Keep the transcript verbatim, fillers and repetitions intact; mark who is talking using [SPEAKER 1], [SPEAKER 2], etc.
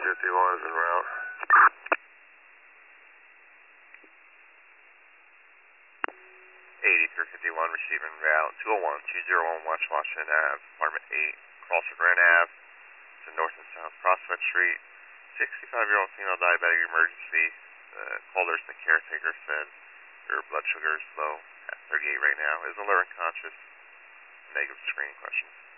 [SPEAKER 1] fifty-one is en route.
[SPEAKER 2] eighty-three fifty-one, receiving route two oh one, two oh one West Washington Avenue, apartment eight, crossing Grand Ave, to North and South Prospect Street. sixty-five-year-old female diabetic emergency. Uh, callers and the caretaker said her blood sugar is low at thirty-eight right now. Is alert and conscious. Negative screening questions.